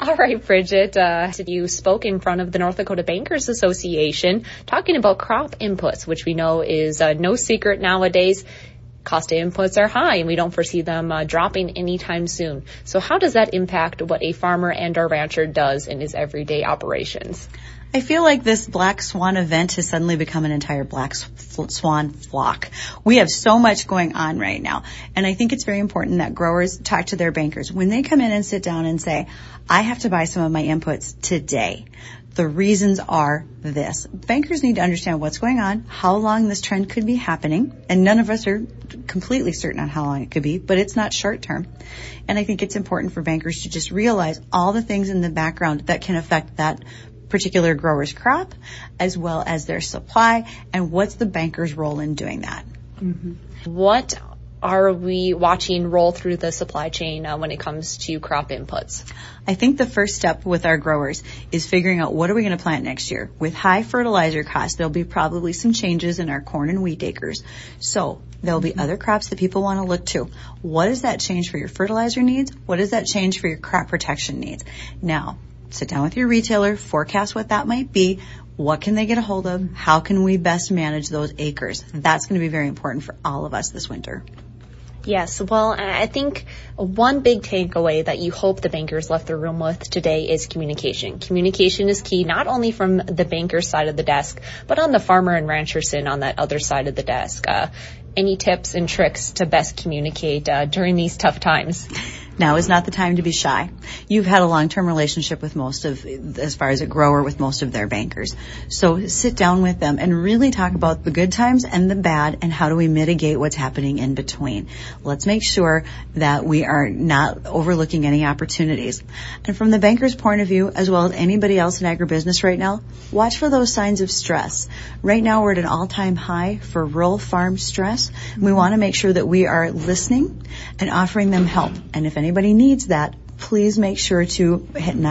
All right, Bridget, you spoke in front of the North Dakota Bankers Association talking about crop inputs, which we know is no secret nowadays. Cost of inputs are high, and we don't foresee them dropping anytime soon. So how does that impact what a farmer and or rancher does in his everyday operations? I feel like this black swan event has suddenly become an entire black swan flock. We have so much going on right now. And I think it's very important that growers talk to their bankers. When they come in and sit down and say, I have to buy some of my inputs today, the reasons are this. Bankers need to understand what's going on, how long this trend could be happening, and none of us are completely certain on how long it could be, but it's not short term. And I think it's important for bankers to just realize all the things in the background that can affect that particular grower's crop, as well as their supply, and what's the banker's role in doing that. Mm-hmm. What are we watching roll through the supply chain when it comes to crop inputs? I think the first step with our growers is figuring out what are we going to plant next year. With high fertilizer costs, there'll be probably some changes in our corn and wheat acres. So there'll be other crops that people want to look to. What does that change for your fertilizer needs? What does that change for your crop protection needs? Now, sit down with your retailer, forecast what that might be. What can they get a hold of? How can we best manage those acres? That's going to be very important for all of us this winter. Yes, well, I think one big takeaway that you hope the bankers left the room with today is communication. Communication is key, not only from the banker's side of the desk, but on the farmer and rancher sin on that other side of the desk. Any tips and tricks to best communicate during these tough times? Now is not the time to be shy. You've had a long-term relationship with as far as a grower, with most of their bankers. So sit down with them and really talk about the good times and the bad, and how do we mitigate what's happening in between. Let's make sure that we are not overlooking any opportunities. And from the banker's point of view, as well as anybody else in agribusiness right now, watch for those signs of stress. Right now we're at an all-time high for rural farm stress. We want to make sure that we are listening and offering them help. And if anybody needs that, please make sure to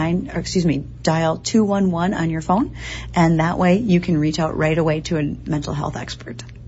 dial 211 on your phone, and that way you can reach out right away to a mental health expert.